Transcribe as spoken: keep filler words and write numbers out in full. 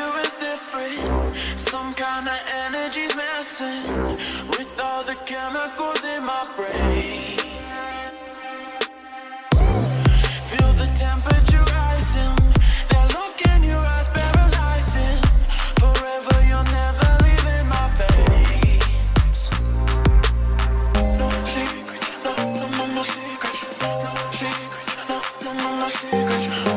you is different. Some kind of energy's missing with all the chemicals in my brain. Feel the temperature rising. That look in your eyes paralyzing. Forever you're never leaving my face. No secrets, no, no, no, no secrets. No secrets, no, no, no, no secrets.